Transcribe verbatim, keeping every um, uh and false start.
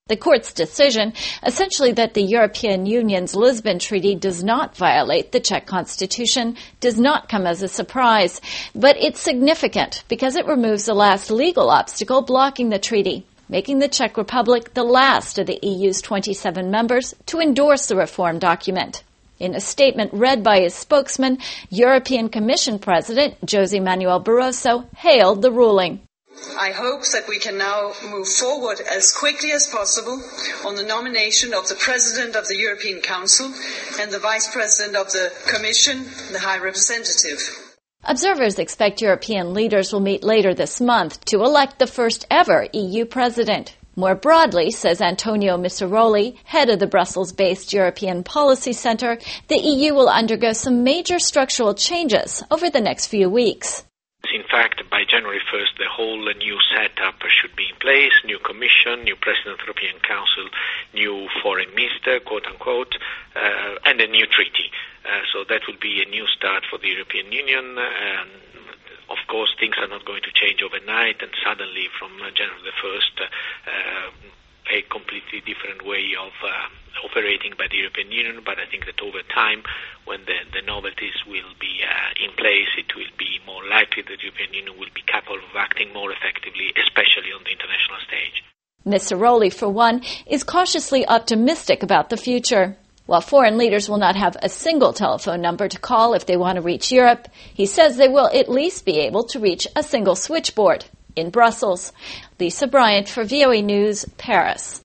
The court's decision, essentially that the European Union's Lisbon Treaty does not violate the Czech constitution, does not come as a surprise. But it's significant because it removes the last legal obstacle blocking the treaty, making the Czech Republic the last of the E U's twenty-seven members to endorse the reform document. In a statement read by his spokesman, European Commission President José Manuel Barroso hailed the ruling. I hope that we can now move forward as quickly as possible on the nomination of the President of the European Council and the Vice President of the Commission, the High Representative. Observers expect European leaders will meet later this month to elect the first ever E U president. More broadly, says Antonio Misseroli, head of the Brussels-based European Policy Center, the E U will undergo some major structural changes over the next few weeks. In fact, by January first, the whole new setup should be in place, new Commission, new President of the European Council, new Foreign Minister, quote-unquote, uh, and a new treaty. Uh, so that will be a new start for the European Union. Um, of course, things are not going to change overnight, and suddenly from January the first, uh, a completely different way of uh, operating by the European Union, but I think that over time, when the, the novelties will be uh, in place, it will be more likely that the European Union will be capable of acting more effectively, especially on the international stage. Misseroli, for one, is cautiously optimistic about the future. While foreign leaders will not have a single telephone number to call if they want to reach Europe, he says they will at least be able to reach a single switchboard in Brussels. Lisa Bryant for V O A News, Paris.